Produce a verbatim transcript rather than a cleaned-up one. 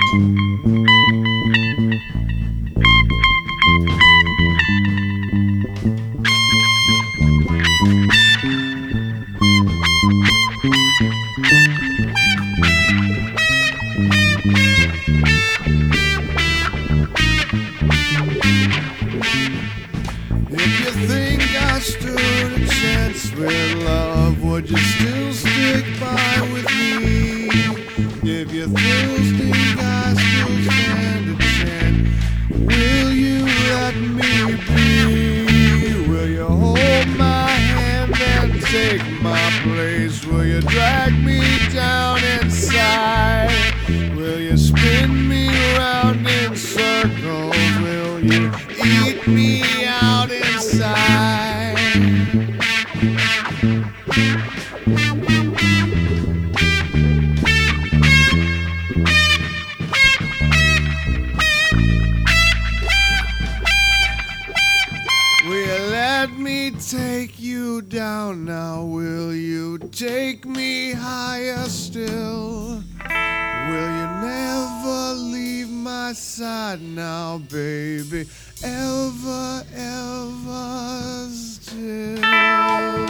If you think I stood a chance with love, would you still stick by with me? If you still think I still stand a chance, will you let me be? Will you hold my hand and take my place? Will you drag me down inside? Will you spin me round in circles? Will you eat me out inside? Will you let me take you down now? Will you take me higher still? Will you never leave my side now, baby? Ever, ever still?